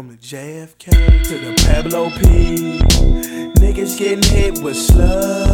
From the JFK to the Pablo P, niggas getting hit with slugs.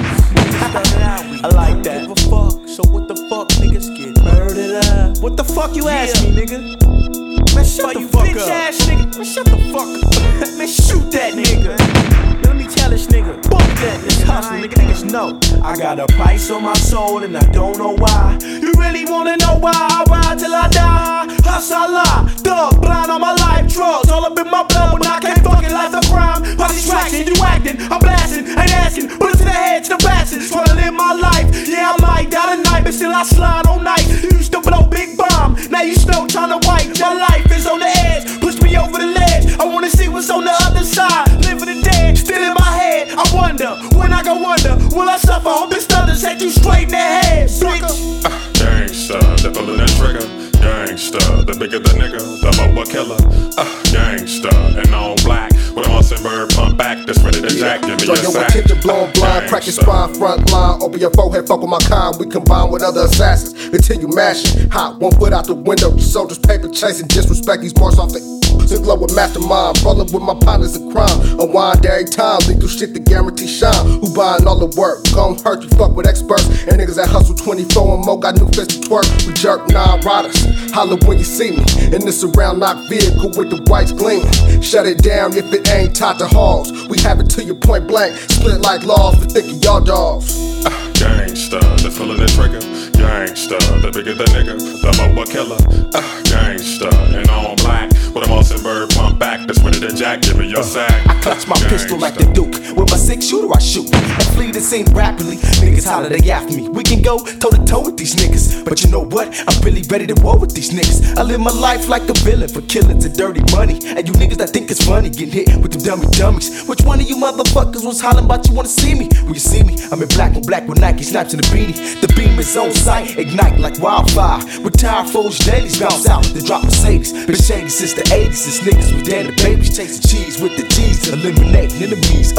I like that. Give a fuck. So what the fuck niggas get murdered up? What the fuck you ask me, nigga? Man, shut the fuck up. Ass nigga. Man, shut the fuck up. Man, shoot that nigga. Let me tell this nigga. Fuck that. It's hustle, nigga. Niggas know I got a price on my soul and I don't know why. You really wanna know why I ride till I die? Hustler, thug, blind on my life, drugs all up in my blood when I can't fucking life a crime. By distraction, you acting, I'm blasting, ain't asking, put it to the head, to the bastards, trying to live my life. Yeah, I might die tonight, but still I slide all night. You used to blow big bomb, now you still trying to wipe. My life is on the edge, push me over the ledge. I wanna see what's on the other side. Living the dead, still in my head. I wonder, when I go under, will I suffer? Hope this thunder set you straight in the head, bitch. Gangsta, the pulling that trigger. Gangsta, the bigger the nigga, the more killer. Gangsta, and all black with a Austin Bird pump back that's ready to jack. Give me your sack. Attention blown blind, crack your spine, front line, open your forehead, fuck with my kind. We combine with other assassins until you mashing. Hot, 1 foot out the window, soldiers paper chasing, disrespect these marks off the and glow with mastermind, rolling with my partners in crime. Unwind every time, lethal shit to guarantee shine. Who buying all the work? Gon' hurt you, fuck with experts. And niggas that hustle 24 and more got new fists to twerk. We jerk 9 riders, holler when you see me. In this around knock vehicle with the whites gleaming. Shut it down if it ain't tied to halls. We have it to your point blank, split like laws for thinking y'all dogs. Gangsta, the pulling the trigger. Gangsta, the bigger the nigga, the more killer. Gangsta, and all black with a Austin Bird pump back that's ready to jack. Give me your sack. I clutch my pistol like the Duke. With my 6-shooter I shoot and flee the scene rapidly. Niggas holler, they after me. We can go toe to toe with these niggas, but you know what? I'm really ready to war with these niggas. I live my life like a villain for killings and dirty money. And you niggas that think it's funny getting hit with them dummy dummies. Which one of you motherfuckers was hollering about you wanna see me? When you see me, I'm in black on black with Nike snaps in the beanie. The beam is on sight, ignite like wildfire. Retired foes dailies bounce out, they drop Mercedes. Been shady since the 80s, since niggas was dead to babies. Chasing cheese with the cheese, eliminating enemies.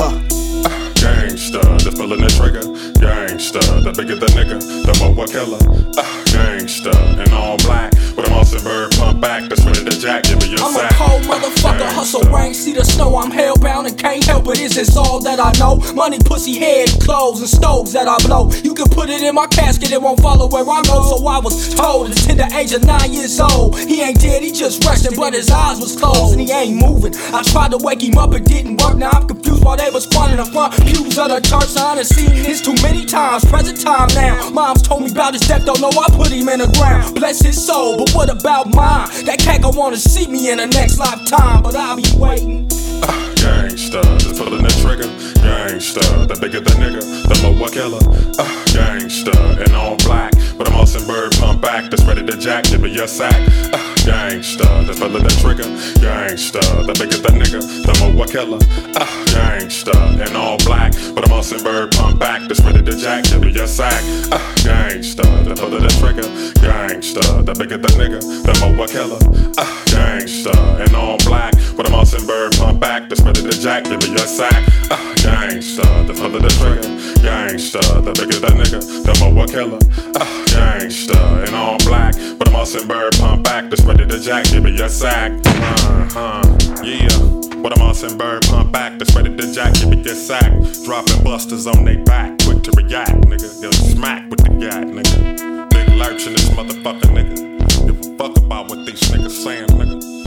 Gangsta, the pulling the trigger. Gangsta, the bigger the nigga, the more killer. Gangsta, and all black with a Austin Bird pump back that's ready to jack. Give me your I'm sack. a cold motherfucker, hustle rain, see the snow. I'm hellbound and can't help it. This is all that I know. Money, pussy, head, clothes, and stoves that I blow. You can put it in my casket, it won't follow where I go. So I was told at the tender age of 9 years old. He ain't dead, he just resting, but his eyes was closed and he ain't moving. I tried to wake him up, it didn't work. Now I'm confused while they was squatting in the front pews of the church. I done seen this too many times, present time now. Moms told me about his death, don't know I put him in the ground. Bless his soul, but what about mine? That cat gon' wanna see me in the next lifetime, but I'll be waiting. Gangsta, the pulling the trigger. Gangsta, the bigger the nigga, the more killer. Gangsta, and all black with a Austin Bird pump back that's ready to jack. Give me your sack. Gangsta, the pulling the trigger. Gangsta, the bigger the nigga, the more killer. Gangsta, and all black with a Austin Bird pump back that's ready to jack. Give me your sack. Gangsta, the pulling the trigger. Gangsta, the bigger the nigga, the more killer. Gangsta, and all black with a Austin Bird pump back that's ready to jack. Give me your sack. Gangsta, the pulling the trigger. Gangsta, the bigger the nigga, the more killer. Gangsta, and all black with a Austin Bird pump back that's ready to jack. Give me your sack. Yeah. With a Austin Bird pump back that's ready to jack. Give me your sack. Dropping busters on they back, quick to react, nigga. Yo, smack with the gat, nigga. Big lurch in this motherfucker, nigga. Give a fuck about what these niggas saying, nigga.